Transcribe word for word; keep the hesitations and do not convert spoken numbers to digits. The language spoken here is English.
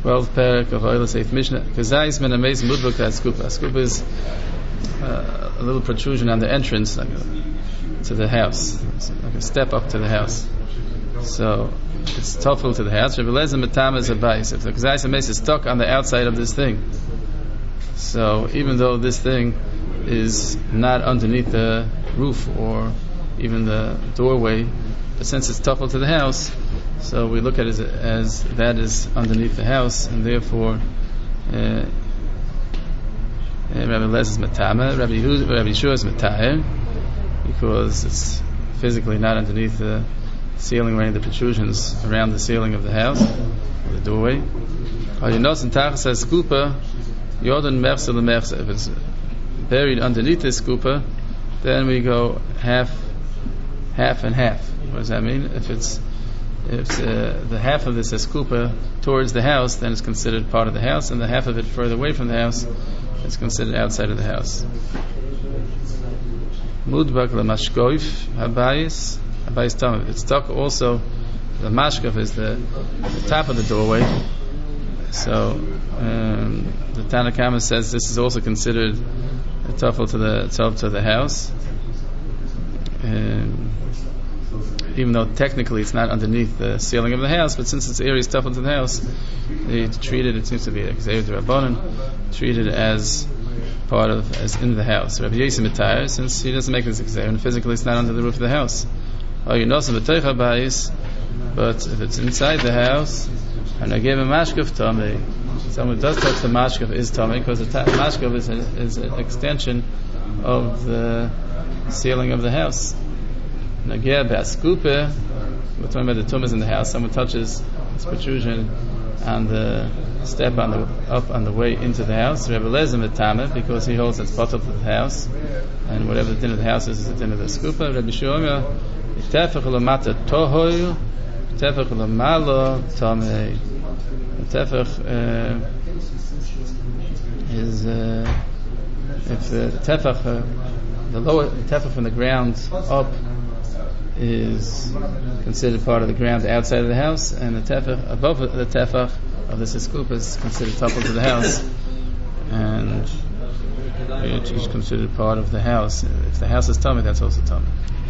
twelfth parak of Oilas eighth Mishnah. Kazayis men amazing mudbuk that skupa. Skupa is uh, a little protrusion on the entrance, like a, to the house, like a step up to the house. So it's tofel to the house. Rabbi Lezer Matama is advice. If the Kazayis Ames is stuck on the outside of this thing, so even though this thing is not underneath the roof or even the doorway, but since it's tofel to the house, so we look at it as, as that is underneath the house, and therefore uh, Rabbi Les is matama, Rabbi Yeshua is matahir, because it's physically not underneath the ceiling or any of the protrusions around the ceiling of the house, or the doorway. If it's buried underneath this skupa, then we go half, half and half. What does that mean? If it's if uh, the half of this is skupa towards the house, then it's considered part of the house, and the half of it further away from the house is considered outside of the house. Mudbak lemashkoif habayis habayis tam. If it's stuck also, the mashkof is the, the top of the doorway. So um, the Tanna Kama says this is also considered a tofel to the tov to the house, um, even though technically it's not underneath the ceiling of the house. But since its area is tofel to the house, they treat it. It seems to be a Gzeir D'Rabbanan, treated as part of as in the house. Rabbi Yossi Mitayr, since he doesn't make this Gzeir, and physically it's not under the roof of the house. Oh, you know some b'toicha bayis, but if it's inside the house. And I gave a mashkuf tamei. Someone who does touch the mashkuf is tamei, because the ta- mashkuf is, a, is an extension of the ceiling of the house. Nageh be'askupe, we're talking about the tumas in the house. Someone touches this protrusion on the step on the up on the way into the house. Rabbi Lezer Matama, because he holds it's part of the house, and whatever the din of the house is, is the din of the skupa. Rabbi Shlomo, itefach lamata tohoyu. Tefach lamalo tamei. Tefach uh, is uh, if the tefach, uh, the lower tefach from the ground up is considered part of the ground outside of the house, and the tefach above the tefach of the siskupa is considered toppled to the house, and it is considered part of the house. If the house is tummy, that's also tummy.